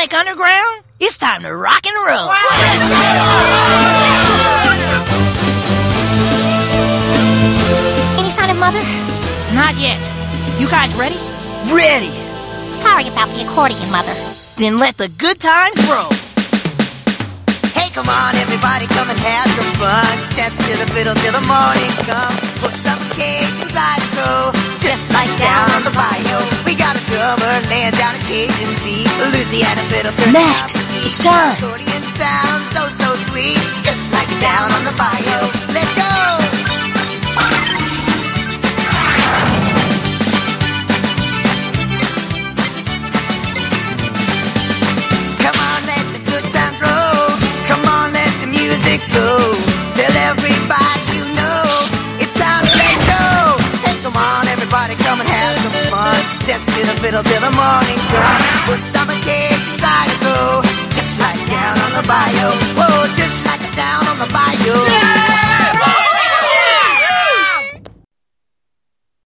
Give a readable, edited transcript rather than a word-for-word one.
Sonic Underground, it's time to rock and roll. Any sign of Mother? Not yet. You guys ready? Ready. Sorry about the accordion, Mother. Then let the good times roll. Hey, come on, everybody, come and have some fun. Dance to the fiddle till the morning come. Put some cake inside the dough, just like down on the bayou. We got a drummer laying down a Cajun beat, Louisiana fiddle turning Max, out the beat. it's time. Accordion sounds so sweet, just like down on the bayou. Let's go. Tell everybody you know it's time to let go. Hey, come on, everybody, come and have some fun. Dance to the fiddle till the morning comes. Put stomach cake inside a go, just like down on the bayou. Whoa, just like